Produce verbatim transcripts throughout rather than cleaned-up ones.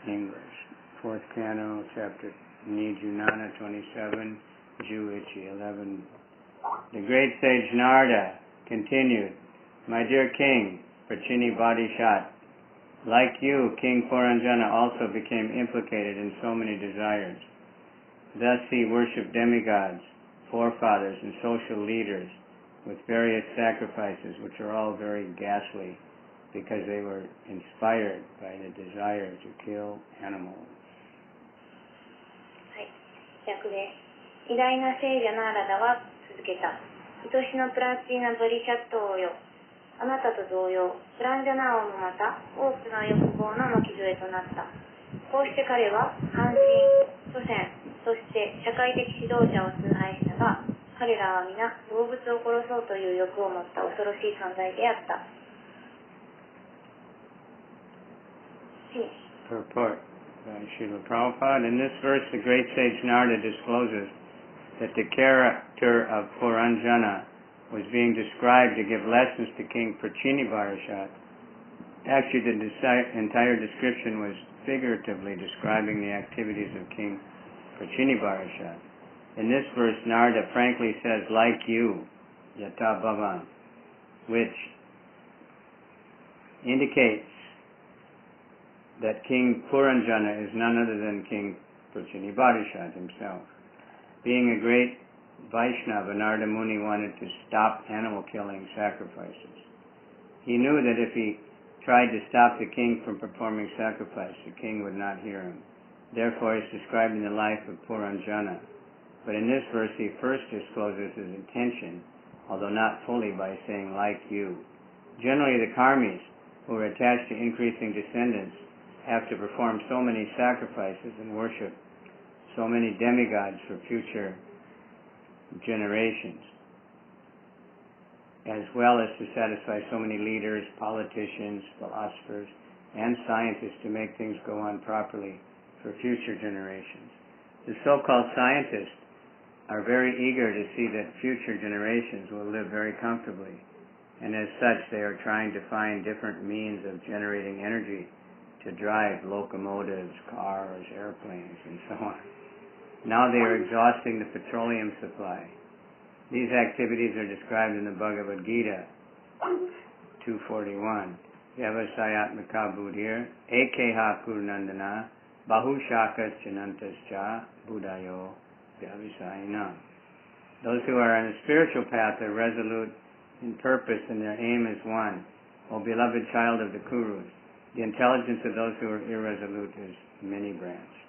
English. Fourth Canto, Chapter Nijunana twenty-seven, Juichi eleven. The great sage Narada continued, My dear king, Prachini Bodhishat, like you, King Puranjana also became implicated in so many desires. Thus he worshipped demigods, forefathers, and social leaders with various sacrifices, which are all very ghastly, because they were inspired by the desire to kill animals. はい、訳です。偉大な聖者ナーラダは続けた。愛しのプラチーナ・ボリシャット王よ。あなたと同様、プランジャナ王もまた多くの欲望の巻き添えとなった。こうして彼は半身、祖先、そして社会的指導者を崇拝したが、彼らは皆動物を殺そうという欲を持った恐ろしい存在であった。 Purport by Srila Prabhupada. In this verse, the great sage Narada discloses that the character of Puranjana was being described to give lessons to King Prachini Bodhishat. Actually, the desi- entire description was figuratively describing the activities of King Prachini Bodhishat. In this verse, Narada frankly says, like you, Yata Bhavan, which indicates that King Puranjana is none other than King Prachini Bodhishat himself. Being a great Vaishnava, Narada Muni wanted to stop animal killing sacrifices. He knew that if he tried to stop the king from performing sacrifice, the king would not hear him. Therefore, he's describing the life of Puranjana. But in this verse, he first discloses his intention, although not fully, by saying, like you. Generally, the karmis, who are attached to increasing descendants, have to perform so many sacrifices and worship so many demigods for future generations, as well as to satisfy so many leaders, politicians, philosophers, and scientists to make things go on properly for future generations. The so-called scientists are very eager to see that future generations will live very comfortably, and as such they are trying to find different means of generating energy to drive locomotives, cars, airplanes, and so on. Now they are exhausting the petroleum supply. These activities are described in the Bhagavad Gita, two forty-one. Vyavasayatmaka buddhir, ekeha purnandana, bahushakas janantascha, buddhayo, vyavasayinam. Those who are on the spiritual path are resolute in purpose and their aim is one. O beloved child of the Kurus, the intelligence of those who are irresolute is many-branched.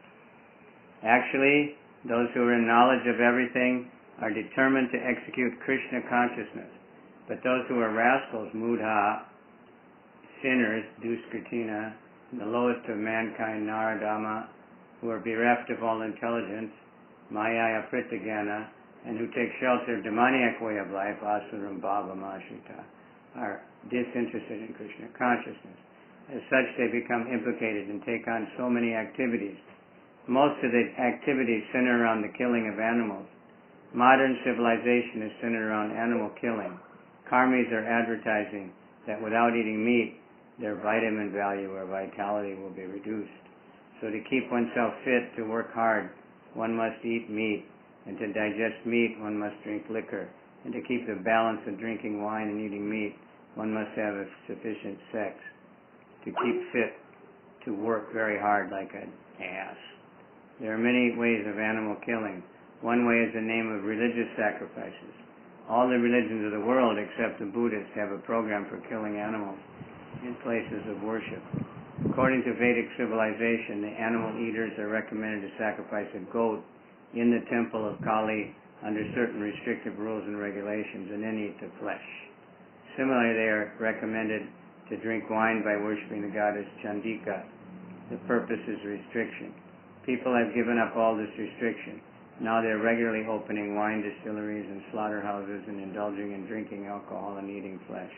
Actually, those who are in knowledge of everything are determined to execute Krishna consciousness. But those who are rascals, mudha, sinners, duskritina, the lowest of mankind, naradama, who are bereft of all intelligence, maya apritagana, and who take shelter of demoniac way of life, asuram bhava mashita, are disinterested in Krishna consciousness. As such, they become implicated and take on so many activities. Most of the activities center around the killing of animals. Modern civilization is centered around animal killing. Karmis are advertising that without eating meat, their vitamin value or vitality will be reduced. So to keep oneself fit to work hard, one must eat meat, and to digest meat, one must drink liquor. And to keep the balance of drinking wine and eating meat, one must have a sufficient sex. To keep fit to work very hard like an ass. There are many ways of animal killing. One way is the name of religious sacrifices. All the religions of the world, except the Buddhists, have a program for killing animals in places of worship. According to Vedic civilization, the animal eaters are recommended to sacrifice a goat in the temple of Kali under certain restrictive rules and regulations, and then eat the flesh. Similarly, they are recommended to drink wine by worshiping the goddess Chandika. The purpose is restriction. People have given up all this restriction. Now they're regularly opening wine distilleries and slaughterhouses and indulging in drinking alcohol and eating flesh.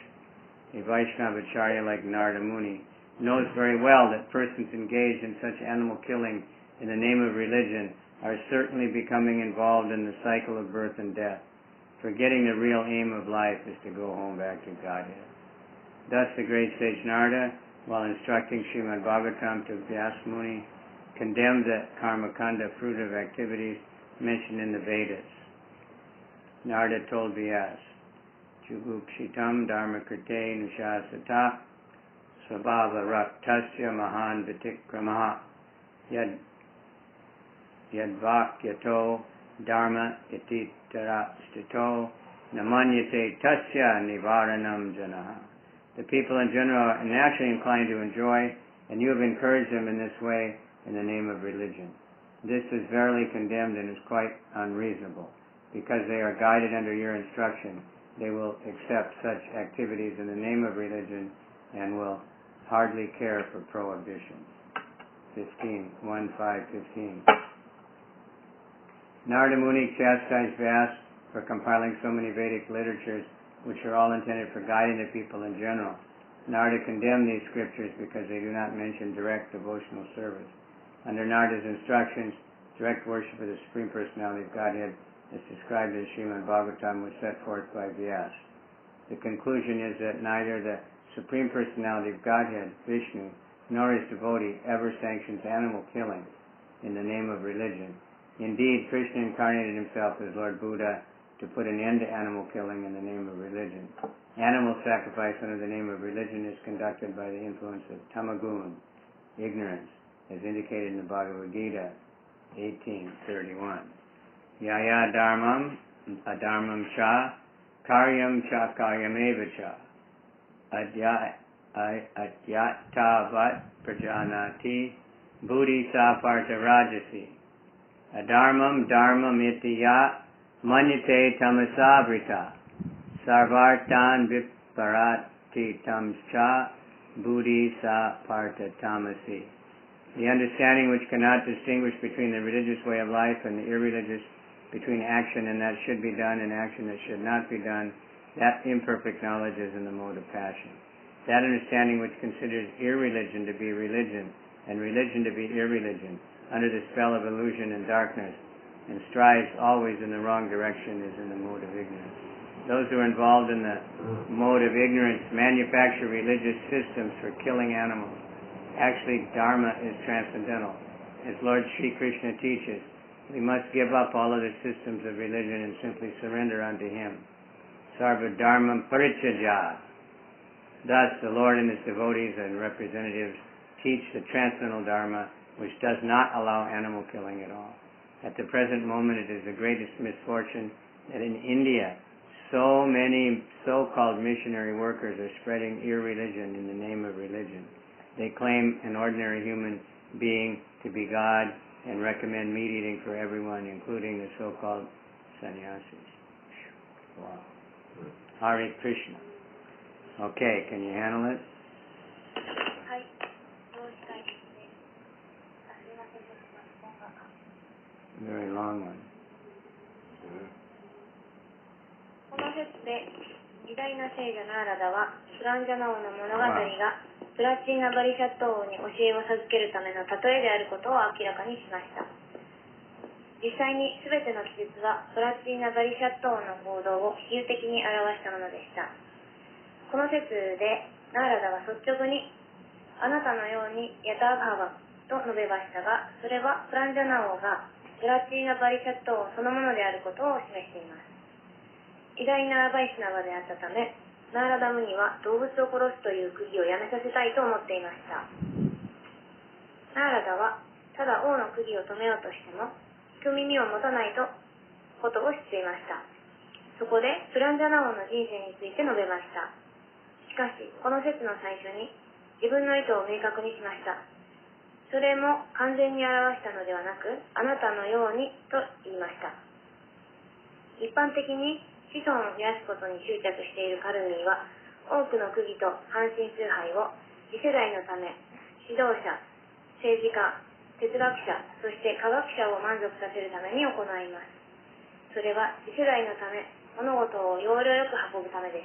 A Vaishnavacharya like Narada Muni knows very well that persons engaged in such animal killing in the name of religion are certainly becoming involved in the cycle of birth and death, forgetting the real aim of life is to go home back to Godhead. Thus the great sage Narada while instructing Srimad Bhagavatam to Vyasa Muni, condemned the karma kanda, fruit of activities mentioned in the Vedas. Narada told Vyasa, Jugukshitam dharma krite nushasata svabhava raktasya mahan vitikramaha yad yadvakyato dharma iti tarastito namanyate tasya nivaranam janaha. The people in general are naturally inclined to enjoy, and you have encouraged them in this way in the name of religion. This is verily condemned and is quite unreasonable. Because they are guided under your instruction, they will accept such activities in the name of religion and will hardly care for prohibition. fifteen, one, five, fifteen. Narada Muni chastised Vyasa for compiling so many Vedic literatures which are all intended for guiding the people in general. Narada condemned these scriptures because they do not mention direct devotional service. Under Narada's instructions, direct worship of the Supreme Personality of Godhead as described in Srimad Bhagavatam was set forth by Vyasa. The conclusion is that neither the Supreme Personality of Godhead, Vishnu, nor his devotee ever sanctions animal killing in the name of religion. Indeed, Krishna incarnated himself as Lord Buddha to put an end to animal killing in the name of religion. Animal sacrifice under the name of religion is conducted by the influence of tamagun, ignorance, as indicated in the Bhagavad Gita eighteen thirty-one. Yaya dharmam adharmam cha karyam cha karyameva cha adyatavat prajanati buddhi sa partha rajasi adharmam dharmam iti ya manyate tamasavrita sarvartan viparati tamscha buddhi sa partha tamasi. The understanding which cannot distinguish between the religious way of life and the irreligious, between action and that should be done and action that should not be done, that imperfect knowledge is in the mode of passion. That understanding which considers irreligion to be religion and religion to be irreligion under the spell of illusion and darkness and strives always in the wrong direction is in the mode of ignorance. Those who are involved in the mode of ignorance manufacture religious systems for killing animals. Actually, Dharma is transcendental. As Lord Sri Krishna teaches, we must give up all other systems of religion and simply surrender unto Him. Sarva Dharmam Parityajya. Thus, the Lord and His devotees and representatives teach the transcendental Dharma, which does not allow animal killing at all. At the present moment, it is the greatest misfortune that in India, so many so-called missionary workers are spreading irreligion in the name of religion. They claim an ordinary human being to be God and recommend meat eating for everyone, including the so-called sannyasis. Wow. Hare Krishna. Okay, can you handle it? Very long one. この説で偉大な聖者ナーラダはプランジャナ王の物語がプラチーナ・バリシャット王に教えを授けるための例えであることを明らかにしました。実際に全ての記述はプラチーナ・バリシャット王の行動を比喩的に表したものでした。この説でナーラダは率直にあなたのようにヤターバーバと述べましたが、それはプランジャナ王がプラチーナ・バリシャット王そのものであることを示しています。偉大なバイシナバであったため、ナーラダムには動物を殺すという釘をやめさせたいと思っていました。ナーラダはただ王の釘を止めようとしても聞く耳を持たないとことを知っていました。そこでプランジャナ王の人生について述べました。しかしこの説の最初に自分の意図を明確にしました。それも完全に表したのではなく、あなたのようにと言いました。一般的に子孫を増やすことに執着しているカルミーは、多くの釘と半身崇拝を次世代のため、指導者、政治家、哲学者、そして科学者を満足させるために行います。それは次世代のため、物事を要領よく運ぶためです。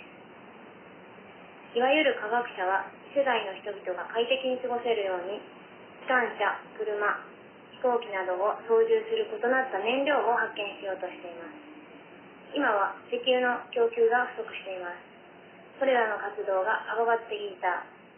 いわゆる科学者は次世代の人々が快適に過ごせるように、機関車、車、飛行機などを操縦する異なった燃料を発見しようとしています。今は石油の供給が不足しています。それらの活動がバガバットギーター、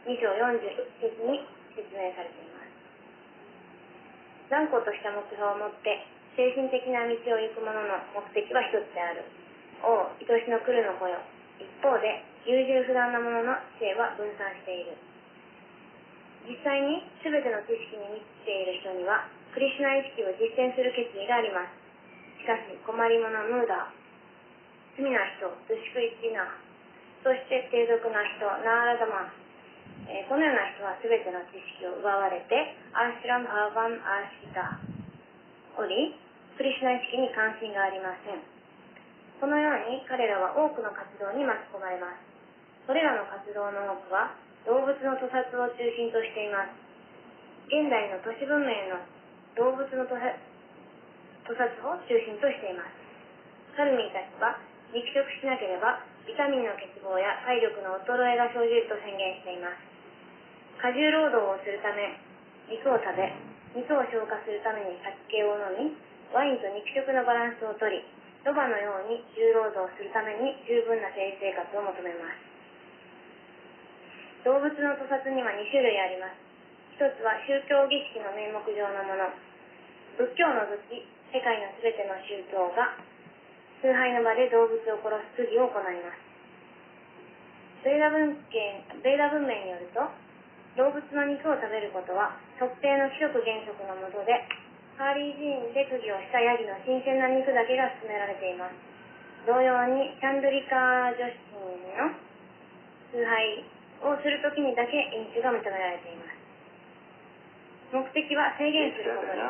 に章よんじゅういち節に説明されています。断固とした目標を持って精神的な道を行く者の目的は一つである。おう、愛しの来るの子よ。一方で優柔不断な者の知性は分散している。実際に全ての知識に満ちている人にはクリシュナ意識を実践する決意があります。しかし困り者ムーダー、罪な人、ドゥシクイチナ、そして低俗な人、ナーラダマン、えー、このような人は全ての知識を奪われてアーシュラム・ハーバン・アーシタおりクリシュナ意識に関心がありません。このように彼らは多くの活動に巻き込まれます。それらの活動の多くは動物の屠殺を中心としています。現代の都市文明の動物の屠殺屠殺を中心としています。カルミーたちは肉食しなければビタミンの欠乏や体力の衰えが生じると宣言しています。過重労働をするため肉を食べ、肉を消化するために酒を飲み、ワインと肉食のバランスをとり、ロバのように重労働するために十分な性生活を求めます。動物の屠殺にはに種類あります。一つは宗教儀式の名目上のもの。仏教を除き、世界のすべての宗教が崇拝の場で動物を殺す釘を行います。ベーダ文献、ベーダ文明によると、動物の肉を食べることは特定の規則原則のもとで、カーリー寺院で釘をしたヤギの新鮮な肉だけが勧められています。同様にチャンドリカ女子の崇拝をするときにだけ飲酒が認められています。目的は制限することです。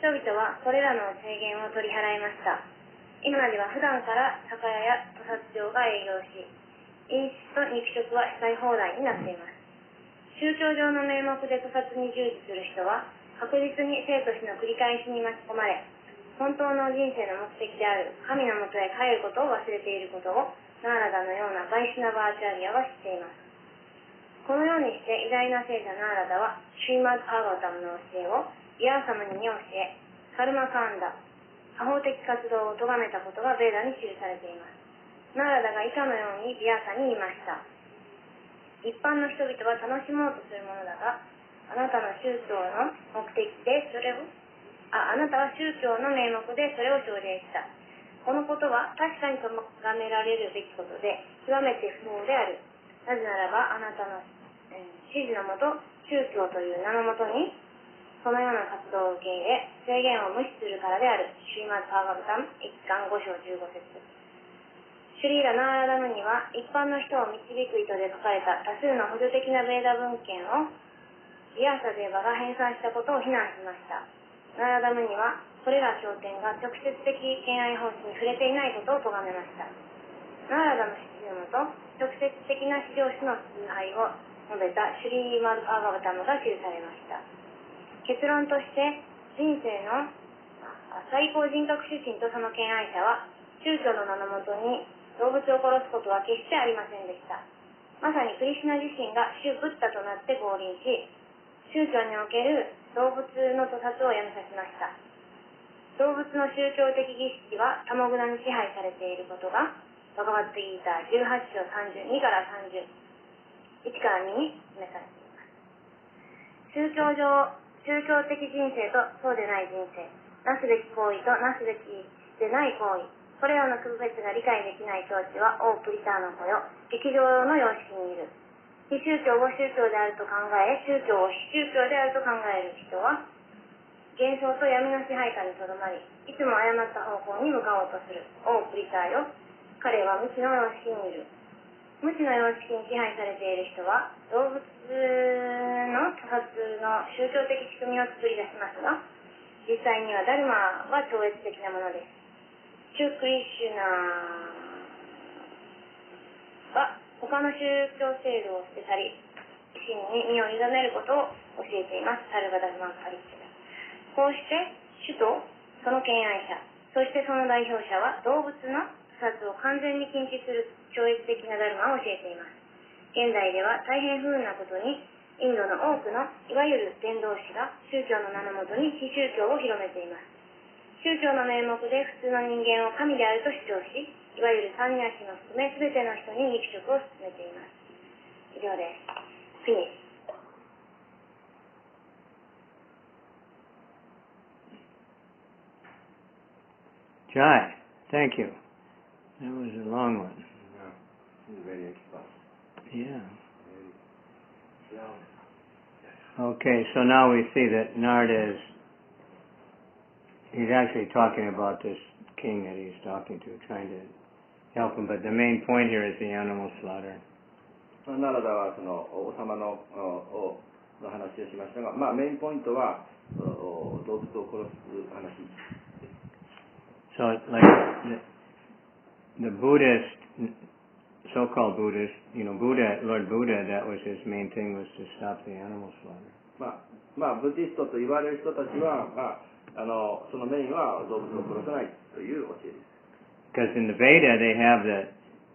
人々はこれらの制限を取り払いました。今では普段から酒屋や屠殺場が営業し、飲酒と肉食は使い放題になっています。宗教上の名目で屠殺に従事する人は確実に生と死の繰り返しに巻き込まれ、本当の人生の目的である神のもとへ帰ることを忘れていることをナーラダのようなバイシュナバーチャリアは知っています。このようにして偉大な聖者ナーラダはシューマッド・パーガータムの教えをビアーサムに教え、カルマカンダ、破法的活動を咎めたことがベーダに記されています。ナーラダが以下のようにビアーサに言いました。一般の人々は楽しもうとするものだが、あなたの宗教の目的でそれをあ、あなたは宗教の名目でそれを奨励した。このことは確かに咎められるべきことで、極めて不法である。なぜならば、あなたの、えー、指示のもと、宗教という名のもとに、そのような活動を受け入れ、制限を無視するからである。シューマッド・パーガブタム一巻ご章じゅうご節。シュリーラ・ナーラダムには一般の人を導く意図で書かれた多数の補助的なベーダ文献をビアーサデーバが編纂したことを非難しました。ナーラダムにはこれら経典が直接的敬愛奉仕に触れていないことを咎めました。ナーラダの指示のもと直接的な至上主の崇拝を述べたシュリーマル・パーガバタムが記されました。結論として人生の最高人格主神とその敬愛者は宗教の名のもとに動物を殺すことは決してありませんでした。まさにクリシュナ自身が主ブッダとなって降臨し、宗教における動物の屠殺をやめさせました。動物の宗教的儀式はタモグナに支配されていることがバガバッドギーターじゅうはち章さんじゅうにからさんじゅういちからにに示されています。宗教上、宗教的人生とそうでない人生、なすべき行為となすべきでない行為、これらの区別が理解できない境地は、オープリターの子よ、劇場の様式にいる。非宗教を宗教であると考え、宗教を非宗教であると考える人は、幻想と闇の支配下にとどまり、いつも誤った方向に向かおうとする。オープリターよ、彼は無知の様式にいる。無知の様式に支配されている人は、動物の屠殺の宗教的仕組みを作り出しますが、実際にはダルマは超越的なものです。シュクリシュナは他の宗教制度を捨て去り、真に身を委ねることを教えています。サルバダルマンカリッチです。こうして主とその敬愛者、そしてその代表者は動物の屠殺を完全に禁止する超越的なダルマを教えています。現代では大変不運なことに、インドの多くのいわゆる伝道師が宗教の名のもとに非宗教を広めています。宗教の名目で普通の人間を神であると主張し、いわゆるサンニャシも含め全ての人に肉食を勧めています。以上です。 Finish. Jai, thank you. That was a long one. Yeah, he's very expert. Yeah. Very young. Okay, so now we see that Narada is, he's actually talking about this king that he's talking to, trying to help him, but the main point here is the animal slaughter. ナラダはその王様のおおの話をしましたが、まあメインポイントはお動物を殺す話。 So, like, the, the Buddhist, so-called Buddhist, you know, Buddha, Lord Buddha, that was his main thing, was to stop the animal slaughter. まあ、まあ、ブディストと言われる人たちは、まあ、あのそのメインは動物を殺さないという教えです。 Because in the Veda, they have the,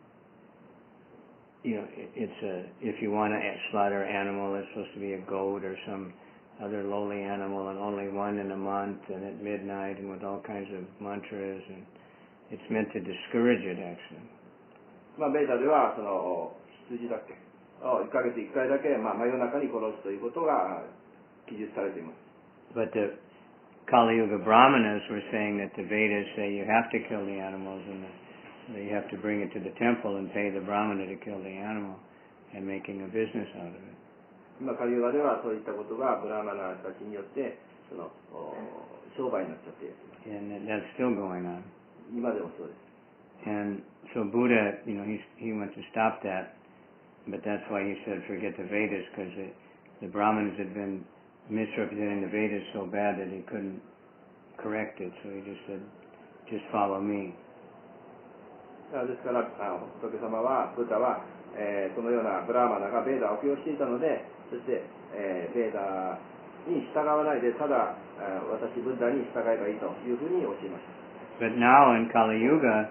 you know, it, it's a, if you want to slaughter an animal, it's supposed to be a goat or some other lowly animal, and only one in a month, and at midnight, and with all kinds of mantras, and it's meant to discourage it, actually. まあ、ベーダではその羊だけをいっかげついっかいだけ、まあ、真夜中に殺すということが記述されています。 But the Kali Yuga Brahmanas were saying that the Vedas say you have to kill the animals, and the, you have to bring it to the temple and pay the Brahmana to kill the animal, and making a business out of it. 今カリユガではそういったことがブラーマナたちによってその商売になっちゃっています。 And that's still going on. 今でもそうです。 And so Buddha, you know, he he went to stop that, but that's why he said forget the Vedas, because the, the Brahmins had been misrepresenting the Vedas so bad that he couldn't correct it. So he just said, just follow me. ですからあの仏様はブッダは、えー、そのようなブラーマナがベーダを悪用していたので、そして、えー、ベーダに従わないでただ、えー、私ブッダに従えばいいというふうに教えました。 But now in Kali Yuga,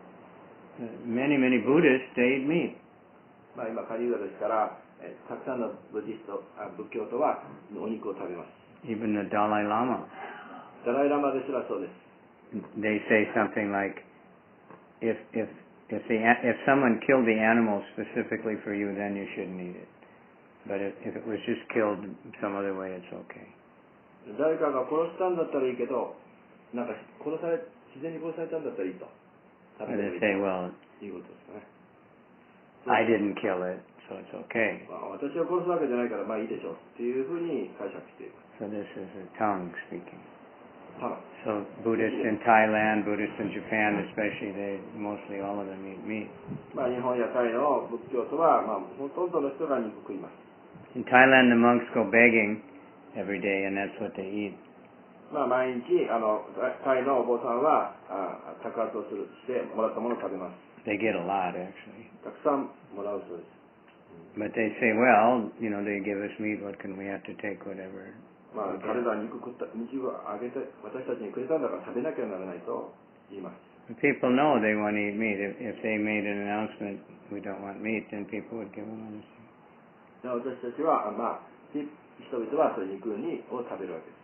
many many Buddhists they eat meat. まあ今カリユガですから、えー、たくさんのブディストあ仏教徒はお肉を食べます。 Even the Dalai Lama. ダライラマですらそうです。 They say something like, if if if the if someone killed the animal specifically for you, then you shouldn't eat it. But if, if it was just killed some other way, it's okay. 誰かが殺したんだったらいいけど、なんか殺され自然に殺されたんだったらいいと。 Or they say, well, いうことですね。 I didn't kill it, so it's okay. まあ、私は殺すわけじゃないからまあいいでしょうっていうふうに解釈しています。 So this is a tongue speaking. ただ So Buddhists in Thailand, Buddhists in Japan especially, they mostly all of them eat meat. まあ日本やタイの仏教徒はまあほとんどの人が肉食います。 In Thailand, the monks go begging every day, and that's what they eat. まあ毎日あのタイのお坊さんはあ宅発をするしてもらったものを食べます。 They get a lot, actually. たくさんもらうそうです。 But they say, well, you know, they give us meat, what can we have to take whatever? まあ彼らは肉食った肉をあげて私たちにくれたんだから食べなきゃならないと言います。 But people know they want to eat meat. If, if they made an announcement, we don't want meat, then people would give them honestly. 私たちはまあ人々はそういう肉にを食べるわけです。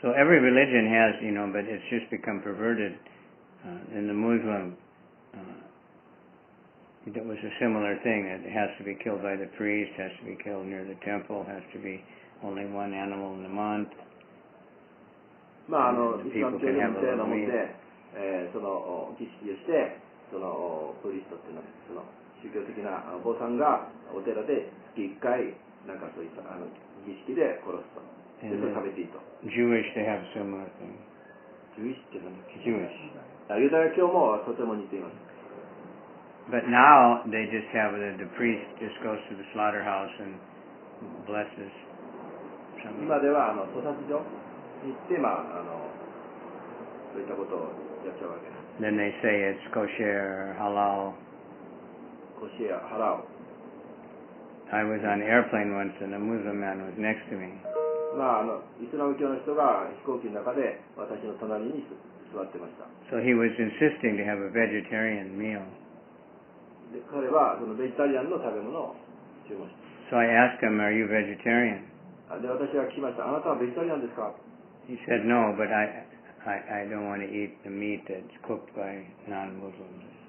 So every religion has, you know, but it's just become perverted. Uh, in the Muslim, uh, it was a similar thing. It has to be killed by the priest, has to be killed near the temple, has to be only one animal in a month. まああのイスラム教でもせーのもって、えー、その儀式をしてそのプリストっていうのはその宗教的なお坊さんがお寺で月いっかいなんかそういったあの儀式で殺すと。でそれ食べていいと。 Jewish, they have a similar thing. ジュイシってなんだっけ？ Jewish. ユダヤ教もとても似ています。 But now they just have the, the priest just goes to the slaughterhouse and blesses. 今ではあの屠殺場に行ってまああのそういったことをやっちゃうわけです。 Then they say it's kosher, halal. コシやハラオ。 I was on an airplane once and a Muslim man was next to me. まああのイスラム教の人が飛行機の中で私の隣に座ってました。 So he was insisting to have a vegetarian meal. で彼はそのベジタリアンの食べ物を注文した。 So I asked him, are you vegetarian? で私は聞きました。あなたはベジタリアンですか？ He said, no, but I, I, I don't want to eat the meat that's cooked by non-Muslims.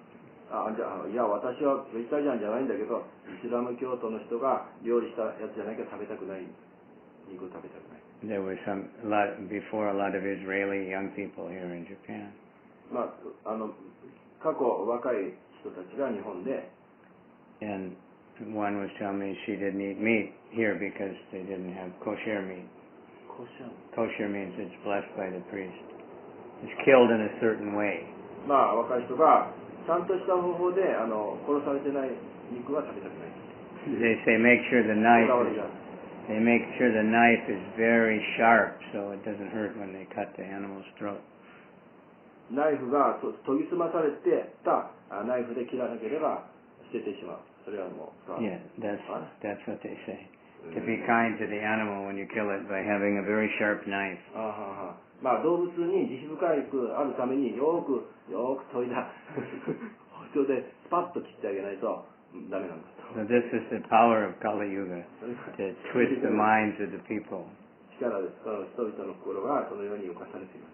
あじゃあいや私はベジタリアンじゃないんだけどイスラム教徒の人が料理したやつじゃなきゃ食べたくない肉食べたくない。 There were some a lot before a lot of Israeli young people here in Japan. まああの過去若い人たちが日本で。 And one was telling me she didn't eat meat here because they didn't have kosher meat. Kosher? Kosher means it's blessed by the priest. It's killed in a certain way. まあ若い人がちゃんとした方法であの殺されてない肉は食べたくない。 They say make sure the knife is, they make sure the knife is very sharp so it doesn't hurt when they cut the animal's throat. ナイフが研ぎ澄まされてたナイフで切らなければ捨ててしまう。それはもう。 Yeah, that's that's what they say. To be kind to the animal when you kill it by having a very sharp knife. あはは。まあ動物に慈悲深くあるためによくよく研いだ包丁でスパッと切ってあげないとダメなんだ。 So this is the power of Kali Yuga to twist the minds of the people. 力です。その人々の心がそのように動かされています。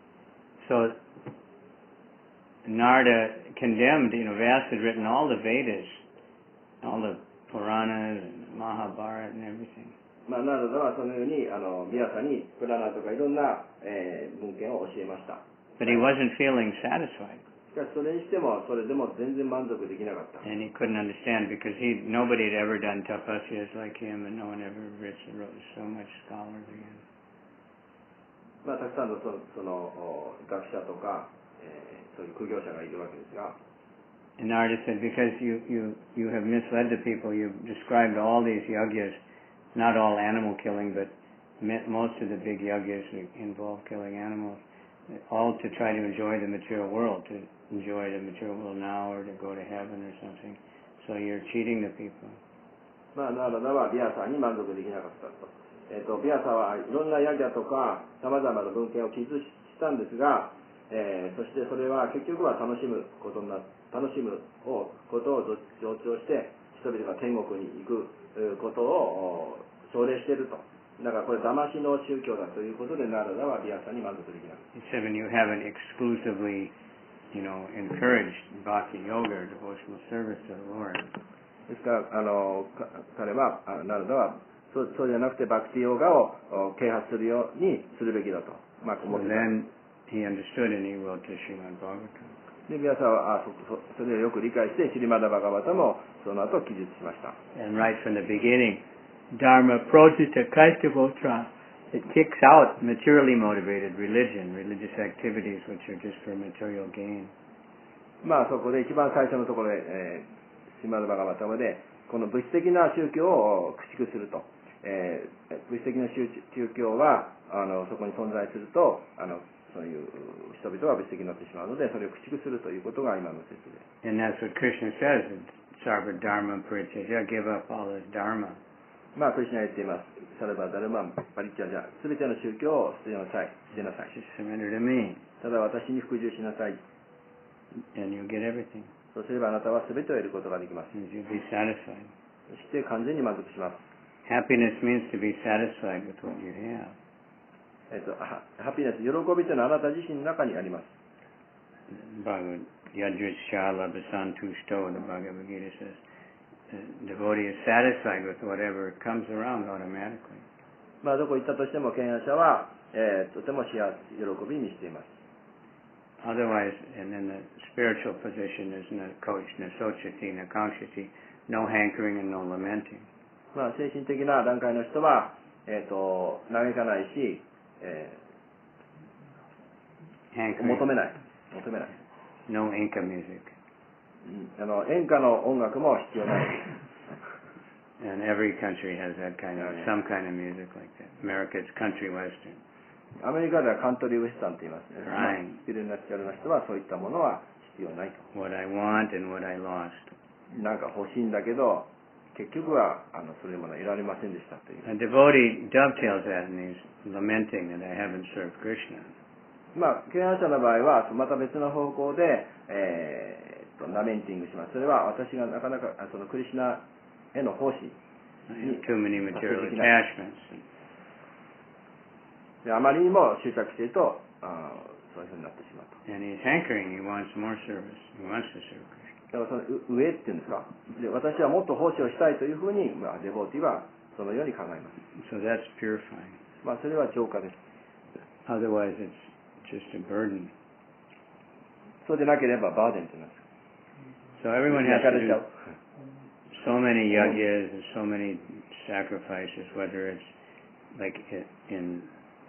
So Narada condemned, you know, Vyasa had written all the Vedas, all the Puranas and Mahabharata and everything. まあ、ナラダはそのようにあのビアサにプラナとかいろんな、えー、文献を教えました。 But he wasn't feeling satisfied. しかしそれにしてもそれでも全然満足できなかった。 And he couldn't understand because he nobody had ever done tapasyas like him, and no one ever wrote so much scholarly. まあたくさんのそのその学者とか、えー、そういう苦行者がいるわけですが。 And Narada said, because you you you have misled the people, you've described all these yagyas. Not all animal killing, but most of the big yagyas involve killing animals, all to try to enjoy the material world, to enjoy the material world now or to go to heaven or something. So you're cheating the people. まあ、ナラダはビアサに満足できなかったと。えっと、ビアサはいろんなヤギャとか様々な文献を記述したんですが、えー、そしてそれは結局は楽しむことにな楽しむをことを強調して人々が天国に行くことを奨励していると。だからこれ騙しの宗教だということでナラダはビアサに満足できなかった。 Seven, you haven't exclusively, you know, encouraged bhakti yoga or devotional service to the Lord. ですからあの彼はナラダはそうそうじゃなくてバクティヨガを啓発するようにするべきだと。まあ、 so then he understood and he wrote to Srimad Bhagavatam. で皆さんはあ そ, そ, それをよく理解してシリマダバガバタもその後記述しました。 And right from the beginning, Dharma approaches to Kaistavotra. It kicks out materially motivated religion, religious activities which are just for material gain. まあそこで一番最初のところで、えー、シリマダバガバタまでこの物質的な宗教を駆逐すると、えー、物質的な宗教はあのそこに存在するとあのそういう人々は物質的になってしまうので、それを駆逐するということが今の説で。 And that's what Krishna says, Sarva Dharma Parityajya, give up all this Dharma. まあ、クリシュナ言っています。サルバダルマンパリッチャジャ、すべての宗教を捨てなさい、捨てなさい。 Just surrender to me. ただ私に服従しなさい。 And you'll get everything. そうすればあなたはすべてを得ることができます。 And you'll be satisfied. そして完全に満足します。 Happiness means to be satisfied with what you have. えっと、ハピネス、喜びというのはあなた自身の中にあります。 Bhagavad Yajrit Shala Basantushto, the Bhagavad Gita says, the devotee is satisfied with whatever comes around automatically. まあ、どこ行ったとしても、権威者は、えー、とても幸せ、喜びにしています。 Otherwise, and then the spiritual position is nakoch, nasochati, nakankshati, no hankering and no lamenting. まあ、精神的な段階の人は、えっと、嘆かないし、えー、求めない。求めない。 No Inca music. あの演歌の音楽も必要ない。 And every country has that kind of, some kind of music like that. America is country western. アメリカではカントリーウエスタンと言いますね。 Right. スピリチュアルな人はそういったものは必要ないと。 What I want and what I lost. なんか欲しいんだけど、結局はあのそういうものは得られませんでしたという。 A devotee dovetails that and he's lamenting that I haven't served Krishna. まあ、敬愛者の場合はまた別の方向で、えー、とラメンティングします。それは私がなかなかそのクリシュナへの奉仕に Too many material attachments. であまりにも執着しているとあそういうふうになってしまうと。 And he's hankering, he wants more service. He wants to serve Krishna. だからそのう上っていうんですか。で、私はもっと奉仕をしたいというふうに、まあ、デボーティはそのように考えます。 So that's purifying. まあ、それは浄化です。 Otherwise, it's just a burden. そうでなければバーデンとなります。 So everyone has 焼か to れちゃ do う。 so many yagyas and so many sacrifices, whether it's like i- in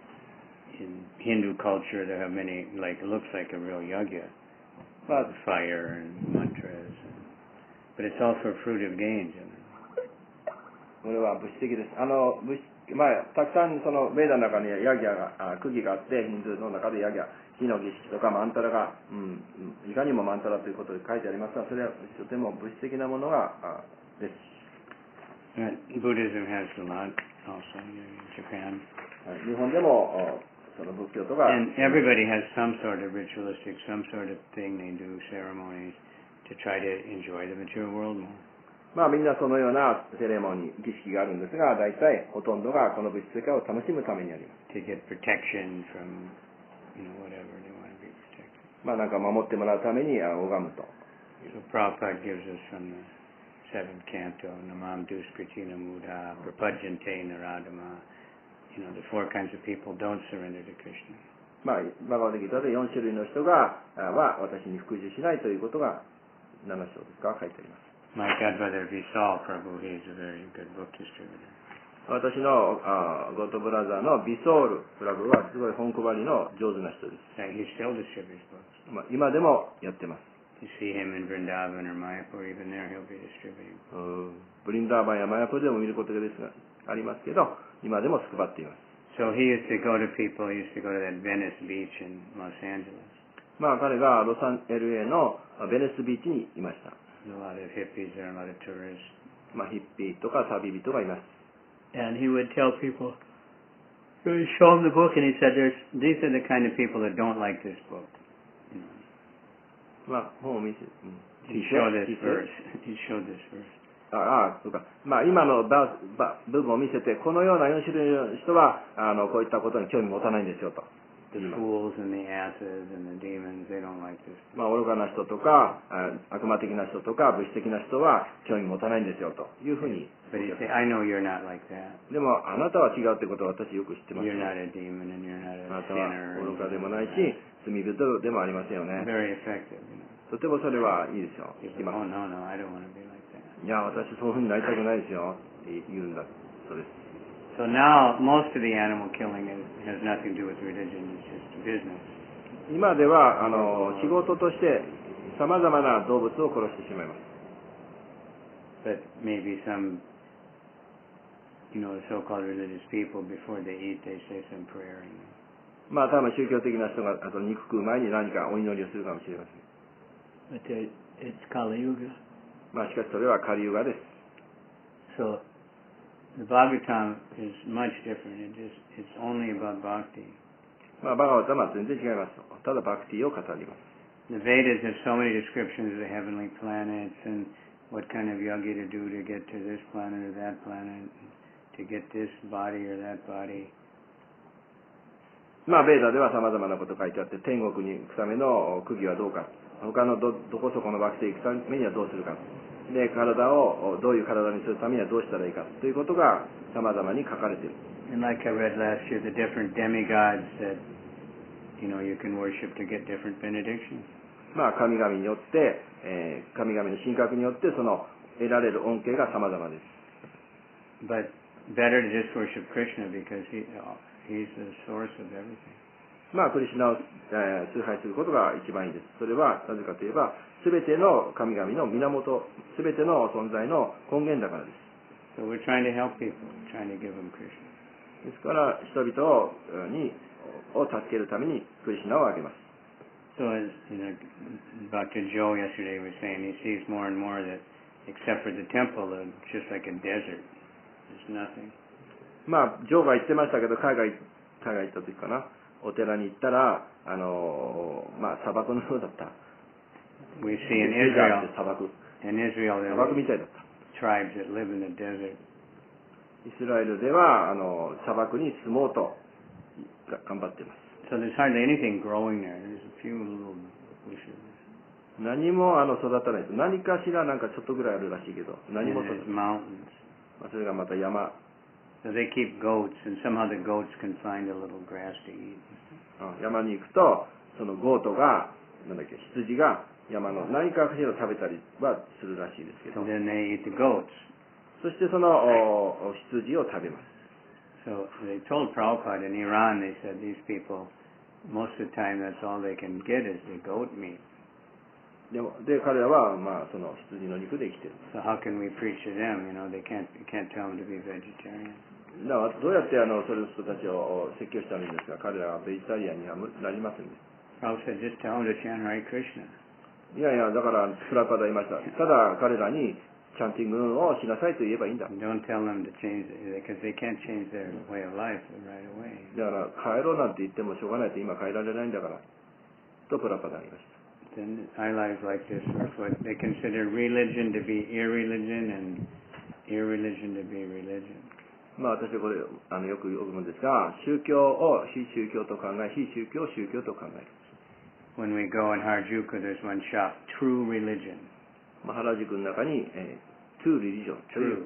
in Hindu culture, there have many, like, it looks like a real yagya, まあ、 fire and mantras, and, but it's all for fruitive gains. You know? これは物質的です。あの物質まあ、たくさんそのベーダの中にはヤギャがあ釘があって、ヒンドゥーの中でヤギャ、火の儀式とかマンタラが、うん、いかにもマンタラということで書いてありますが、それはとても物質的なものがあです。 And Buddhism has a lot also in Japan. はい、日本でもその仏教とか、 And everybody has some sort of ritualistic, some sort of thing they do, ceremonies, to try to enjoy the material world more. まあみんなそのようなセレモニー、儀式があるんですが、大体ほとんどがこの物質世界を楽しむためにあります。 To get protection from, you know, whatever they want to be protected. まあなんか守ってもらうためにあ拝むと。 So Prabhupada gives us from the seventh canto, Namam Duspratina Muda, Prapajante Naradama, you know, the four kinds of people don't surrender to Krishna. まあ、バガバダギータでよん種類の人があは私に服従しないということがなな章ですか書いてあります。 My godbrother Visal Prabhu, he's a very good book distributor. 私のあゴッドブラザーのビソールプラブはすごい本配りの上手な人です。 And he still distributes books. まあ、今でもやってます。 You see him in Vrindavan or Mayapur, even there he'll be distributing. うんブリンダーバンやマヤプでも見ることがですがありますけど、今でも配っています。 So he used to go to people, he used to go to that Venice beach in Los Angeles. まあ彼がロサン エルエー のベネスビーチにいました。 There's a lot of hippies there, a lot of tourists. まあ、ヒッピーとか旅人がいます。 And he would tell people, so he'd show them the book, and he said, "There's these are the kind of people that don't like this book." You know. まあ本を見せ、うん、 He showed this verse. He showed this verse. ああ、そうか。まあ、今のババ部分を見せて、このようなよん種類の人は、あの、こういったことに興味持たないんですよと。 The fools and the asses and the demons, they don't like this. まあ、愚かな人とか、あ悪魔的な人とか、物質的な人は興味持たないんですよというふうに。 But he said, "I know you're not like that. でも、あなたは違うってことは私よく知ってます。 You're not a demon and you're not あな a たは sinner." 愚かでもないし、罪人でもありませんよね。 Very effective, you know. とてもそれはいいですよ。 He 聞き said, ま "Oh す。 no, no, I don't want to be like that." いや、私そういうふうになりたくないですよって言うんだそうです。 So now most of the animal killing is, has nothing to do with religion. It's just business. 今ではあの仕事としてさまざまな動物を殺してしまいます。 But maybe some, you know, so-called religious people, before they eat, they say some prayer. And まあ多分宗教的な人があと肉食う前に何かお祈りをするかもしれません。 but uh, it's Kali Yuga. まあしかしそれはカリユガです。 So the Bhagavatam is much different. It just it's only about bhakti. まあバガバタは全然違います。ただバクティを語ります。 The Vedas have so many descriptions of the heavenly planets and what kind of yogi to do to get to this planet or that planet, to get this body or that body. まあベーダではさまざまなこと書いてあって、天国に行くための釘はどうか、他の ど, どこそこのバクティへ行くためにはどうするか、で体をどういう体にするためにはどうしたらいいかということがさまざまに書かれている。 And like I read last year, the different demigods that, you know, you can worship to get different benedictions. まあ神々によって、えー、神々の神格によってその得られる恩恵がさまざまです。 But better to just worship Krishna because he he's the source of everything. まあクリシュナを、えー、崇拝することが一番いいです。それはなぜかといえば、すべての神々の源、すべての存在の根源だからです。 So we're trying to help people, trying to give them Krishna. ですから人々をにを助けるためにクリシュナをあげます。 So as you know, Doctor Joe yesterday was saying, he sees more and more that, except for the temple, it's just like a desert. There's nothing. まあジョーが言ってましたけど、海外海外行った時かな、お寺に行ったらあのまあ砂漠のようだった。 We see in Israel, 砂漠 in Israel, there 砂漠 are みたいだった。 tribes that live in the desert. イスラエルではあの砂漠に住もうと頑張っています。 So there's hardly anything growing there. There's a few little bushes. 何もあの育たないと。何かしらなんかちょっとぐらいあるらしいけど、何 And も育 there's たない。 mountains. まあそれがまた山。 So they keep goats, and somehow the goats can find a little grass to eat. うん山に行くと、そのゴートが、なんだっけ、羊が山の何かしらを食べたりはするらしいですけど、 And then they eat the goats. そしてそのおお羊を食べます。 So they told Prabhupada in Iran, they said these people, most of the time that's all they can get is the goat meat. でもで彼らは、まあ、その羊の肉で生きてる。 So how can we preach to them? You know, they can't, you can't tell them to be vegetarian. だからどうやってあのそれの人たちを説教したらいいんですが、彼らはベジタリアンにはなりませんでし Prabhupada said, just tell them to chant Hare Krishna. た。いやいや、だからプラパダ言いました。ただ彼らにチャンティングをしなさいと言えばいいんだ。 And don't tell them to change it, because they can't change their way of life right away. だから帰ろうなんて言ってもしょうがないと、今帰られないんだからとプラパダが言いました。 Then our lives like this are what they consider religion to be irreligion and irreligion to be religion. まあ私はこれあのよく読むんですが、宗教を非宗教と考え、非宗教を宗教と考える。 When we go in Harajuku, there's one shop, True Religion. まあ、原宿の中に、えー、トゥーリリジョンという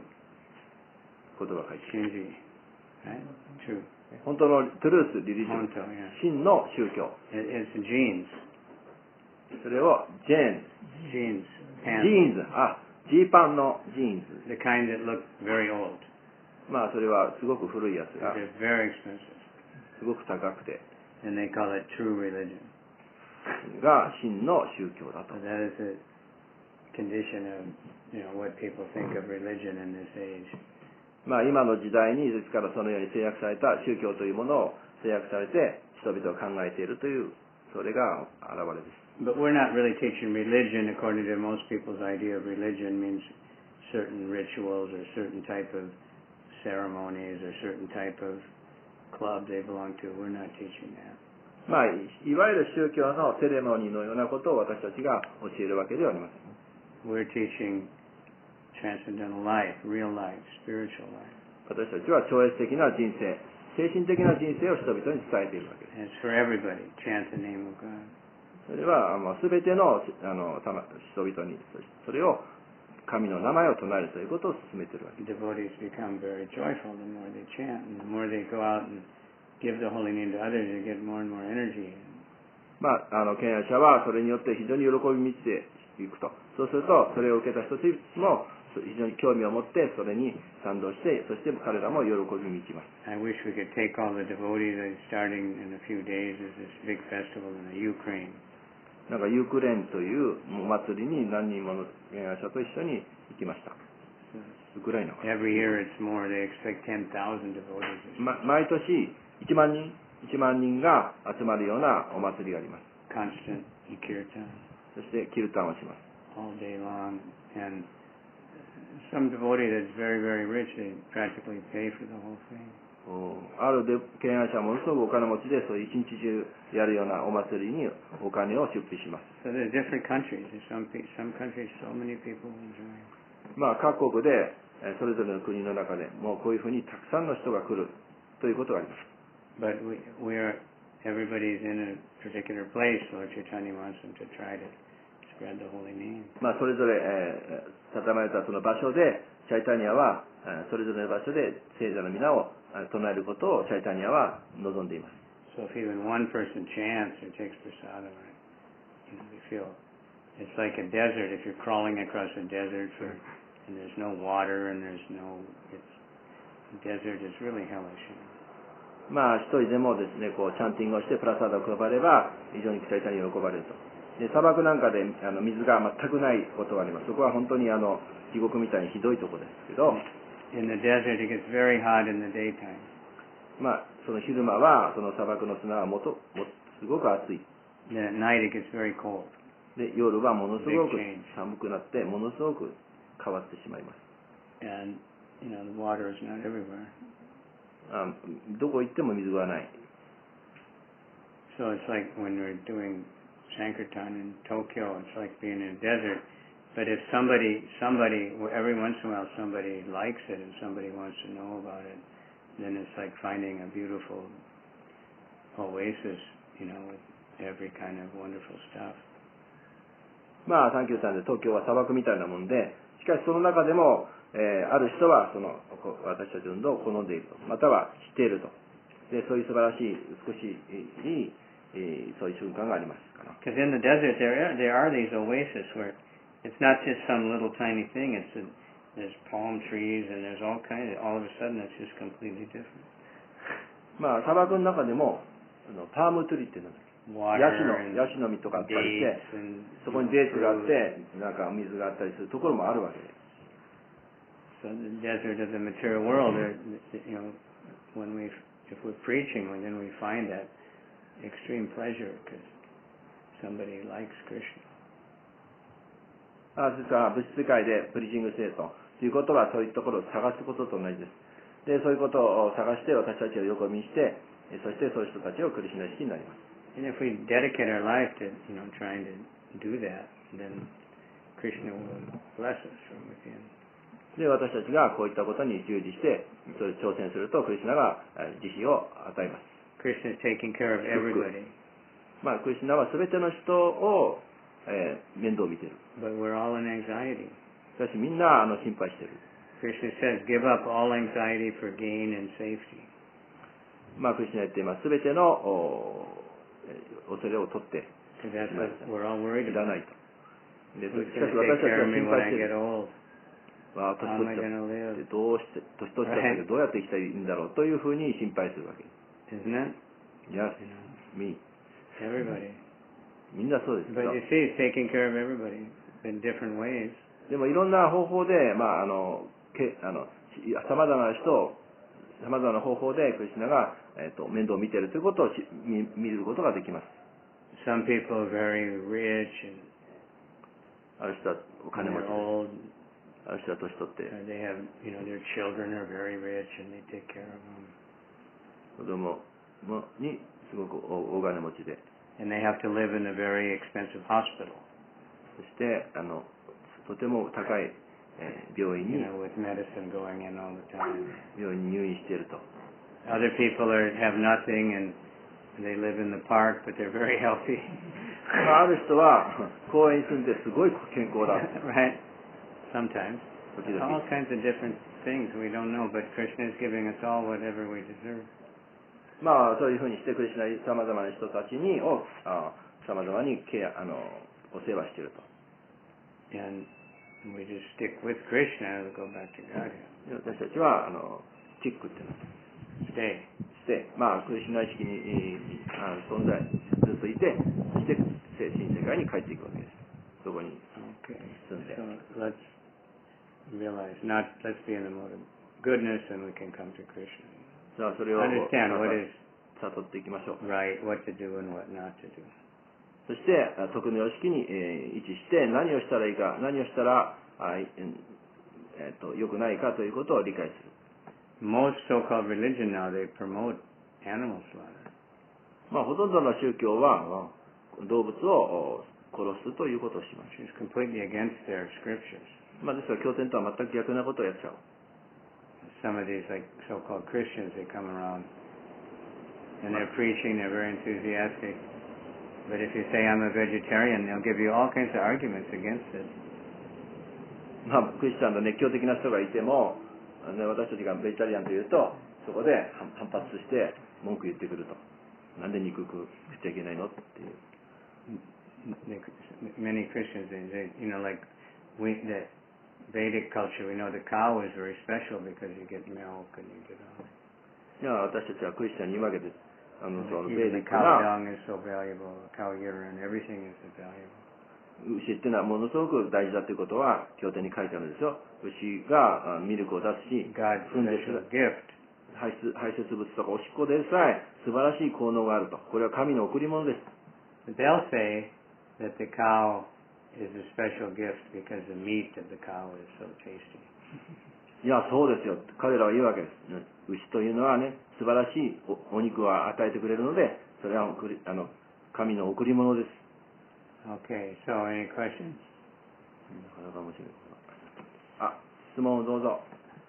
True. 言葉が書いてある。 Shinji. Right? True. 本当のトゥルース、リリジョン、 Honto, yeah. 真の宗教。 It, it's jeans. それをジェーン Jeans. ズ、 Pants. ジーンズ、あ、ジーパンのジーンズ。 The kind that look very old. まあそれはすごく古いやつが They're very expensive. すごく高くて、 And they call it true religion. が真の宗教だと So。that is a condition of, you know, what people think of religion in this age. まあ今の時代にですからそのように制約された宗教というものを制約されて人々が考えているというそれが現れです。 But we're not really teaching religion according to most people's idea of religion means certain rituals or certain type of ceremonies or certain type of club they belong to. We're not teaching that. まあいわゆる宗教のセレモニーのようなことを私たちが教えるわけではありません。 We're teaching transcendental life, real life, spiritual life. 私たちは超越的な人生、精神的な人生を人々に伝えているわけです。 And it's for everybody. Chant the name of God. それはもう全てのあのたま人々にそれを神の名前を唱えるということを進めているわけです。 Devotees become very joyful the more they chant, and the more they go out and give the holy name to others, they get more and more energy. まあ、あの敬愛者はそれによって非常に喜び満ちていくと。そうするとそれを受けた人たちも非常に興味を持ってそれに賛同して、そして彼らも喜び満ちます。 I wish we could take all the devotees that are starting in a few days as this big festival in the Ukraine. なんかユークレーンというお祭りに何人もの敬愛者と一緒に行きました。ウクライナは。 Every year it's more. They expect ten thousand devotees. ま、毎年いちまんにん、いちまんにんが集まるようなお祭りがあります。 Constant kirtan そしてキルタンをします。 all day long. And some devotee that's very, very rich, they practically pay for the whole thing. ある敬愛者はものすごくお金持ちで、そういう一日中やるようなお祭りにお金を出費します。 So there's different countries. There's some, pe- some countries, so many people enjoy. まあ各国でえーそれぞれの国の中でもうこういうふうにたくさんの人が来るということがあります。 But we, we are, everybody's in a particular place. Lord Chaitanya wants them to try to spread the holy name. まあそれぞれ、えー定められたその場所でチャイタニアはえーそれぞれの場所で聖者の皆をえー唱えることをチャイタニアは望んでいます。 So if even one person chants or takes prasadam, right, you know, they feel it's like a desert. If you're crawling across a desert for, and there's no water and there's no, it's, the desert is really hellish. You know? まあ一人でもですねこうチャンティングをしてプラサードを配れば非常にチャイタニアに喜ばれると。で砂漠なんかであの水が全くないことがあります。そこは本当にあの地獄みたいにひどいところですけど、 In the desert, it gets very hot in the daytime. まあその昼間はその砂漠の砂はもともすごく暑い。 Then at night, it gets very cold. で夜はものすごく Big change. 寒くなってものすごく変わってしまいます。 And, you know, the water is not everywhere. あどこ行っても水がない。 So it's like when we're doing Sankirtan in Tokyo, it's like being in a desert. But if somebody, somebody, every once in a while somebody likes it and somebody wants to know about it, then it's like finding a beautiful oasis, you know, with every kind of wonderful stuff. まあ、サンキューさんで東京は砂漠みたいなもんで、しかしその中でも、えーある人はそのこ私たちの運動を好んでいると、または知っていると。で、そういう素晴らしい、美しい、えーそういう瞬間がありますかな。 Because in the desert there are, there are these oases where it's not just some little tiny thing, it's a, there's palm trees and there's all kinds of, all of a sudden it's just completely different. まあ、砂漠の中でも、あのパームトゥリーっていうのは、ヤシ Water の、 and ヤシの実とかあったりして、 dates and そこにデーツがあって、なんか水があったりするところもあるわけです。 so the desert of the material world, there, you know, when we, if we're preaching, then we find that extreme pleasure because somebody likes Krishna. あですから物質世界でプリーチングせよということはそういうところを探すことと同じです。で、そういうことを探して私たちを横見して、そしてそういう人たちをクリシュナ意識になります。 And if we dedicate our life to, you know, trying to do that, then Krishna will bless us from within. で、私たちがこういったことに従事して、それ挑戦するとクリシュナが慈悲を与えます。 Krishna is taking care of everybody. まあ、クリシュナは全ての人を、えー面倒を見ている。 But we're all in anxiety. しかしみんなあの心配している。 Krishna says, give up all anxiety for gain and safety. まあ、クリシュナ言っています。全てのお恐れを取って、 Because that's what we're all worried いら about. ないと。で、 Who's しか going し to take 私たち care は of me 心 when 配 I してい get る。 old? わあ、年 How 取 am っ I ちゃ going to って live? どうして年取っちゃったけどどうやって生きたらいいんだろうというふうに心配するわけです。 Isn't it? Yes, You know, me. everybody. みんなそうですけ But ど you see, he's taking care of everybody in different ways. でもいろんな方法で、まあ、あのけあのさまざまな人をさまざまな方法でクリシュナが、えー、と面倒を見ているということをし見見ることができます。 Some people are very rich ある人はお and 金持 they're ちです。 old. ある人は年取って Or they have, you know, their children are very rich and they take care of them. 子供もにすごくお大金持ちで、 And they have to live in a very expensive hospital, そしてあのとても高い、えー病院 you に know, with medicine going in all the time. 病院に入院していると。 Other people are have nothing and they live in the park, but they're very healthy. まあ、ある人は公園に住んですごい健康だ。 Right? Sometimes. 時々 All kinds of different things we don't know, but Krishna is giving us all whatever we deserve. まあ、そういうふうにしてクリシュナさまざまな人たちにをさまざまにケアあのお世話していると。 And we just stick with Krishna and go back to Godhead. で私たちはあのスティックっていうのを Stay. して、まあ、クリシュナ意識ににあの存在ずっといて、そして精神世界に帰っていくわけです。そこに Okay. 住んで。 So let's realize, not let's be in the mode of goodness and we can come to Krishna. さあ、それを Understand what is 悟っていきましょう。 right, what to do and what not to do. そして徳の様式に、えー位置して何をしたらいいか、何をしたらあ、ええー、と良くないかということを理解する。 Most so-called religion now, they promote animal slaughter. まあ、ほとんどの宗教はあ動物を殺すということをします。 Which is completely against their scriptures. まあ、ですから経典とは全く逆なことをやっちゃう。 Some of these like so-called Christians, they come around and they're preaching, they're very enthusiastic. But if you say I'm a vegetarian, they'll give you all kinds of arguments against it. まあ、クリスチャンの熱狂的な人がいても、あの私たちがベジタリアンというと、そこで反反発して文句言ってくると。なんで肉食っちゃいけないのっていう。 They, many Christians, they, they, you know, like we, the Vedic culture, we know the cow is very special because you get milk and you get all. いや、私たちはクリスチャンに言うわけです。あの、そのベ Even ーディ the ック cow な dung is so valuable, cow urine, everything is valuable. 牛っていうのはものすごく大事だということは経典に書いてあるんですよ。牛があミルクを出すし、 God's 糞で special gift. 排出排泄物とかおしっこでさえ素晴らしい効能があると。これは神の贈り物です。 But they'll say that the cow is a special gift because the meat of the cow is so tasty. いや、そうですよ。彼らは言うわけです。牛というのはね、素晴らしい お, お肉を与えてくれるので、それは贈りあの神の贈り物です。 Okay, so any questions? なかなか面白い。あ、質問をどうぞ。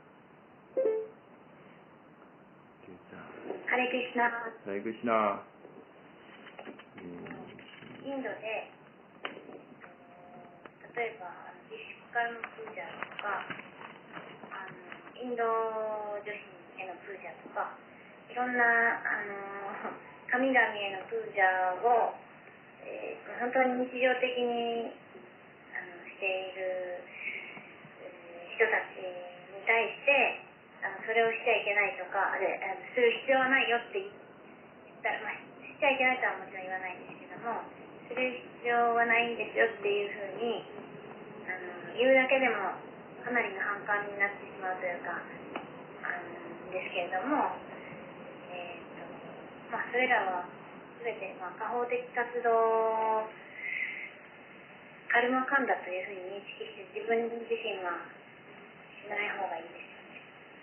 ハレクリシナ、 ハレクリシナ。 インドで例えばあのビシュカルマプージャーとかあのインド女子へのプージャーとかいろんなあの神々へのプージャーを、えー、本当に日常的にあのしている、えー、人たちに対してあのそれをしちゃいけないとかあれあのする必要はないよって言ったら、まあ、しちゃいけないとはもちろん言わないんですけどもする必要はないんですよっていうふうにあの言うだけでもかなりの反感になってしまうというかあのですけれども、えーとまあ、それらは全て、まあ、果報的活動カルマカンダというふうに認識して自分自身はしない方がいいですよね。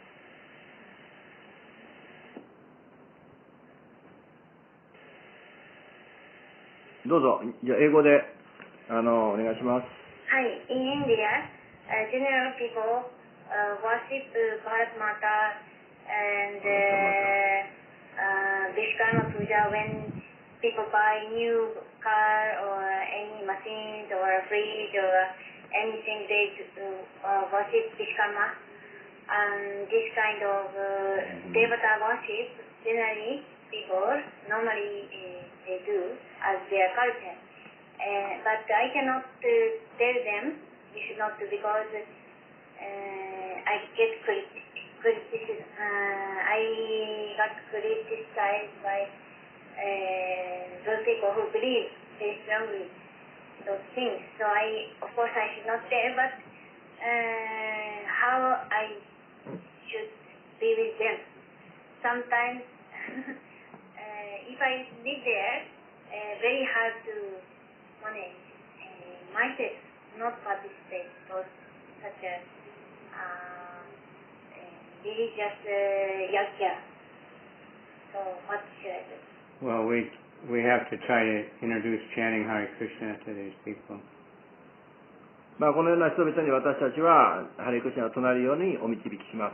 どうぞ、じゃあ英語であのお願いします。 はい、in India, uh, general people uh, worship uh, Bharat Mata and uh, uh, Vishkarma Puja when people buy new car or any machines or fridge or anything they do, uh, worship Vishkarma. And this kind of uh, Devata worship generally people normally uh, they do as their culture. Uh, but I cannot uh, tell them you should not do because uh, I get criti- criticism. Uh, I got criticized by uh, those people who believe very strongly those things. So I, of course, I should not say, but uh, how I should be with them. Sometimes, uh, if I live there, uh, very hard to manage uh, myself, not participate for such a uh, religious uh, yagya. So what should I do? Well, we we have to try to introduce chanting Hare Krishna to these people. まあ、このような人々に私たちはハレクリシナを唱えるようにお導きします。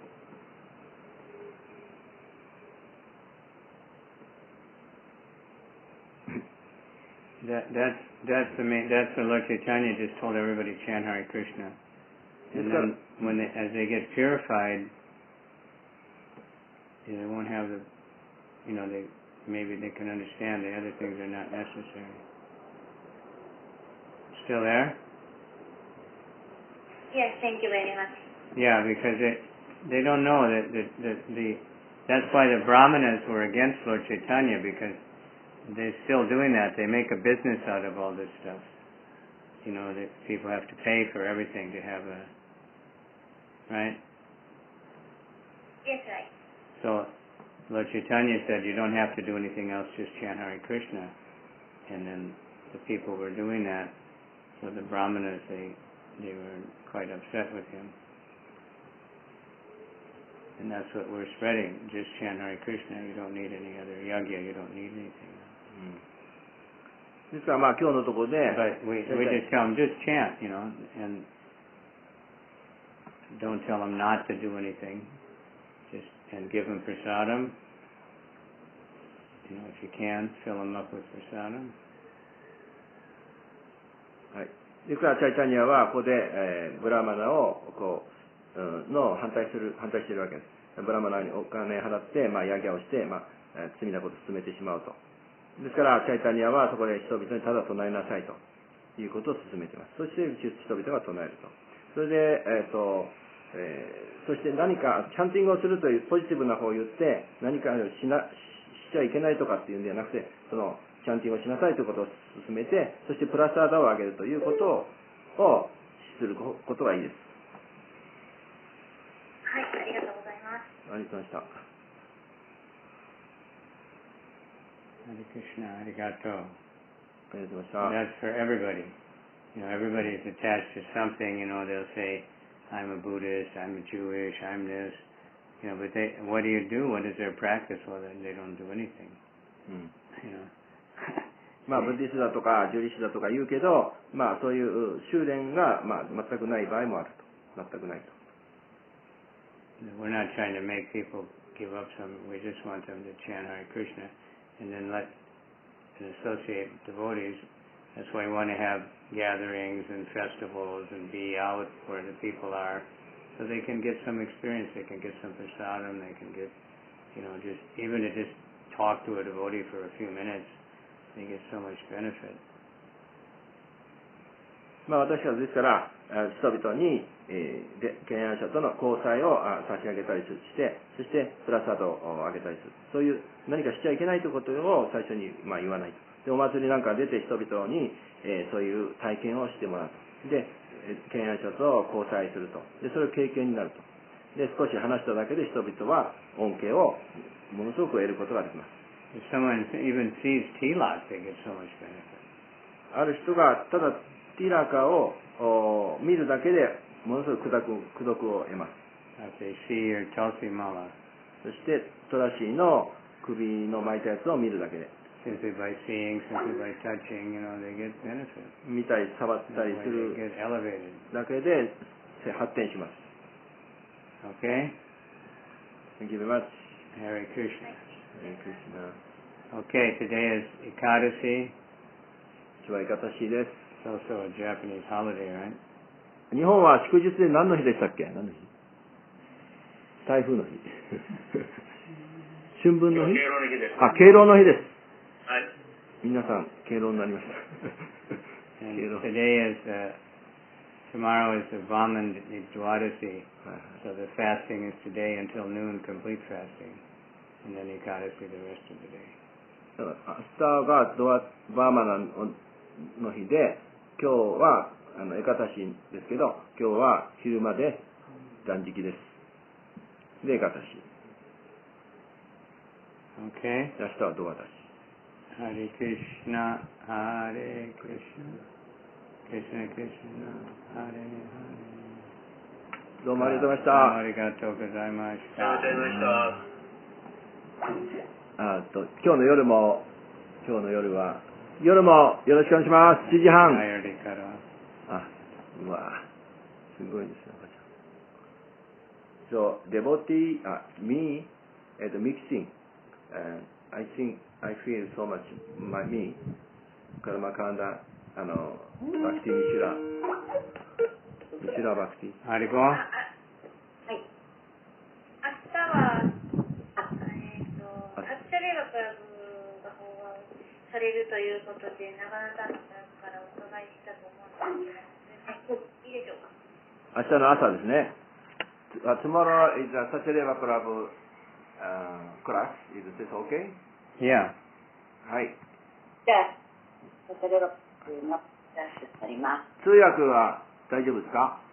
That that's that's the main that's what Lord Chaitanya just told everybody chant Hare Krishna. And then when they as they get purified, they won't have the you know they maybe they can understand the other things are not necessary. Still there? Yes, thank you very much. Yeah, because they they don't know that that, that the that's why the Brahmanas were against Lord Chaitanya because they're still doing that. They make a business out of all this stuff. You know, that people have to pay for everything to have a right. Yes, right. So Lord Chaitanya said you don't have to do anything else, just chant Hare Krishna. And then the people were doing that, so the Brahmanas they they were quite upset with him. And that's what we're spreading. Just chant Hare Krishna. You don't need any other yagya. You don't need anything. ですからまあ今日のところで、 But we we just tell them just chant, you know, and don't tell them not to do anything. Just and give them prasadam. You know, if you can, fill them up with prasadam. はい。ですからチャイタニアはここで、えー、ブラマナをこう、うん、の反対する反対しているわけです。ブラマナにお金払って、まあヤギャをして、まあ、えー、罪なことを進めてしまうと。ですからチャイタニアはそこで人々にただ唱えなさいということを進めています。そして人々が唱えると。それで、えーとえー、そして何かチャンティングをするというポジティブな方を言って何かしなしちゃいけないとかっていうんではなくて、そのチャンティングをしなさいということを進めて、そしてプラスアダを上げるということをすることがいいです。 はい、ありがとうございます。 ありがとうございました。 Hare Krishna, Arigato. ありがとうございました。 That's for everybody. You know, everybody's attached to something. You know, they'll say, "I'm a Buddhist. I'm a Jewish. I'm this." You know, but they, what do you do? What is their practice? Well, then they don't do anything. うん、 You know. まあブディストだとかジュリストだとか言うけど、まあそういう修練がまあ全くない場合もあると。全くないと。 We're not trying to make people give up some. We just want them to chant Hare Krishna, and then let and associate devotees That's why we want to have gatherings and festivals and be out where the people are, so they can get some experience. They can get some prasadam. They can get, you know, just even to just talk to a devotee for a few minutes, they get so much benefit. まあ私はですから、人々に、えー、で敬愛者との交際を差し上げたりして、そしてプラサードをあげたりする。そういう何かしちゃいけないということを最初に、まあ、言わないと。で、お祭りなんか出て人々に、えー、そういう体験をしてもらうと。で、敬愛者と交際すると。で、それが経験になると。で、少し話しただけで人々は恩恵をものすごく得ることができます。 If someone even sees tilak, they get so much benefit. ある人がただティラカを見るだけでものすごく功徳を得ます。 If they see your tulsi mala, そしてトラシの首の巻いたやつを見るだけで、 simply by seeing, simply by touching, you know, they get benefit. 見たり触ったりす They る get elevated. だけで発展します。 Okay? Thank you very much. Hare Krishna. Hare Krishna. Okay, today is Ekadasi. 今日はエカタシです。 It's also a Japanese holiday, right? 日本は祝日で何の日でしたっけ？何の日？台風の日。春分の日？ 敬老の日です。 あ、敬老の日です。 はい。 皆さん、敬老になりました。 And 敬老。 today is, uh, tomorrow is the Vaman Dwadasi. So the fasting is today until noon, complete fasting. And then Ekadasi the rest of the day. 明日がドアバーマナの日で、今日はあのエカタシですけど、今日は昼まで断食です。で、エカタシ。 Okay? 明日はドアタシ。 Hare Krishna, Hare Krishna, Krishna Krishna, Hare Hare. どうもありがとうございました。 ありがとうございましありがとうございました。 あと今日の夜も今日の夜は夜もよろしくお願いします。しちじはん。あ、うわ、すごいですね。So devotee, uh, me at the mixing, and I think I feel so much my me, Karmakanda, あのバクティミシュラ、ミシュラバクティ。 ありがとう。 はい。明日は、あ、えっと、サッチャレバクラブが法案されるということで、長野さんからお伺いしたと思うんですけど、いいでしょうか。 明日の朝ですね。Uh, tomorrow is a Sachareva Club uh, class. Is this okay? Yeah. はい。 じゃあ、サッチャレバクラブのクラスになります。 通訳は大丈夫ですか？